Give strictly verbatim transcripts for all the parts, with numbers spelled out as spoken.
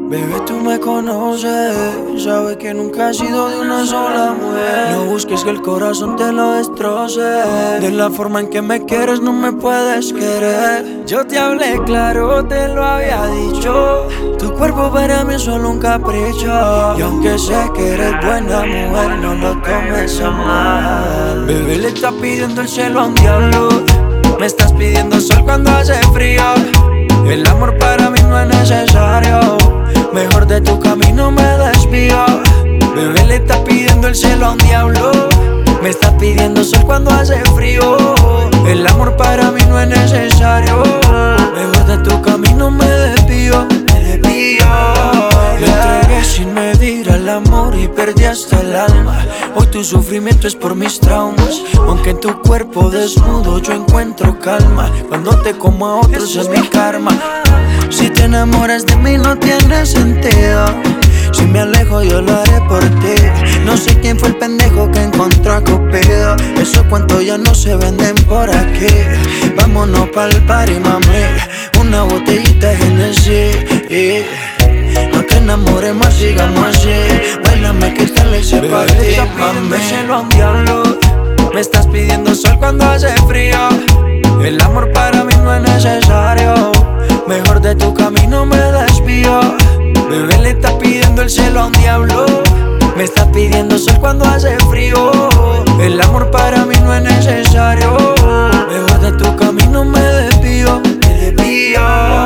Bebé, tú me conoces, sabes que nunca has sido de una sola mujer. No busques que el corazón te lo destroce. De la forma en que me quieres no me puedes querer. Yo te hablé claro, te lo había dicho. Tu cuerpo para mí es solo un capricho. Y aunque sé que eres buena mujer, no lo tomes a mal. Bebé, le estás pidiendo el cielo a un diablo. Me estás pidiendo sol cuando hace frío. El amor para mí no es necesario. Mejor de tu camino me desvío. Bebé, le estás pidiendo el cielo a un diablo. Me estás pidiendo sol cuando hace frío. El amor para mí no es necesario. Mejor de tu camino me desvío. Me desvío. Me entregué sin medir al amor y perdí hasta el alma. Hoy tu sufrimiento es por mis traumas. Aunque en tu cuerpo desnudo yo encuentro calma. Cuando te como a otros es mi karma. Si te enamoras de mí no tiene sentido. Si me alejo yo lo haré por ti. No sé quién fue el pendejo que encontró a Cupido. Esos cuentos ya no se venden por aquí. Vámonos pa'l party, mami. Una botellita de Genesis. No te enamores más, sigamos así. Bailame que tal ese party, mami. Cielo a un diablo. Me estás pidiendo sol cuando hace frío. El amor para mí no es necesario. Mejor de tu camino me desvío. Bebé, le estás pidiendo el cielo a un diablo. Me estás pidiendo sol cuando hace frío. El amor para mí no es necesario. Mejor de tu camino me desvío. Me desvío,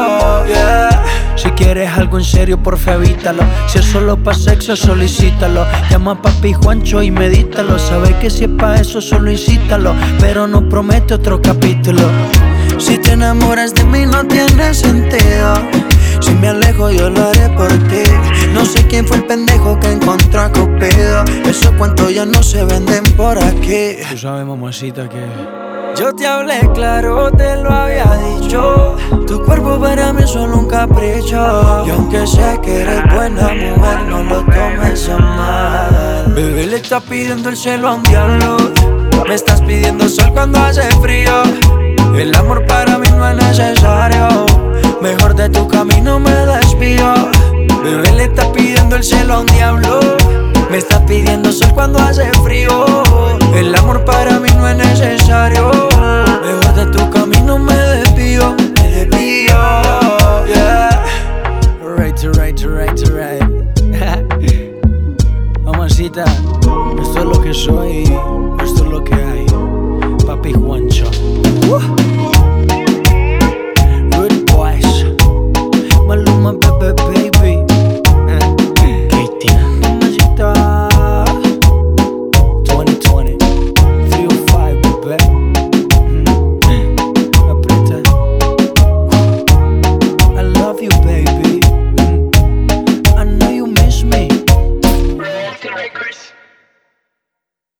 yeah. Si quieres algo en serio, porfa evítalo. Si es solo pa' sexo, solicítalo. Llama a papi Juancho y medítalo. Sabes que si es pa' eso, solo incítalo. Pero no promete otro capítulo. Si te enamoras de mí no tiene sentido. Si me alejo yo lo haré por ti. No sé quién fue el pendejo que encontró a Cupido. Esos cuentos ya no se venden por aquí. Tú sabes, mamacita, que yo te hablé claro, te lo había dicho. Tu cuerpo para mí es solo un capricho. Y aunque sé que eres buena mujer, no lo tomes a mal. Bebé, le estás pidiendo el cielo a un diablo. Me estás pidiendo sol cuando hace frío. El amor para mí no es necesario. Mejor de tu camino me desvío. Bebé, le estás pidiendo el cielo a un diablo. Me estás pidiendo sol cuando hace frío. El amor para mí no es necesario. Mejor de tu camino me desvío. Me desvío, yeah. Right, right, right, right. Mamacita, esto es lo que soy, esto es lo que hay. Papi Juancho. uh. Good boys. Maluma, bebé, baby. Katie. Mamacita. twenty twenty. three oh five, bebé. Mm. Aprieta. I love you, baby.